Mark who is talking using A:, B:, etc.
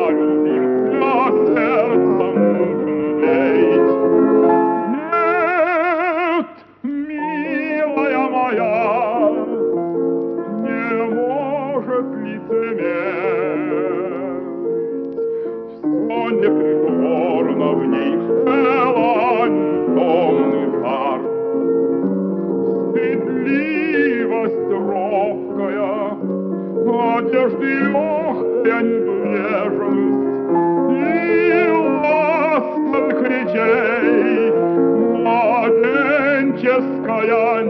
A: любим для сердца мужей. Нет, милая моя, не может лицемерить. Все непритворно в ней желань томный жар. Стыдливость робкая, одежды легкая небрежность и ласковых речей младенческая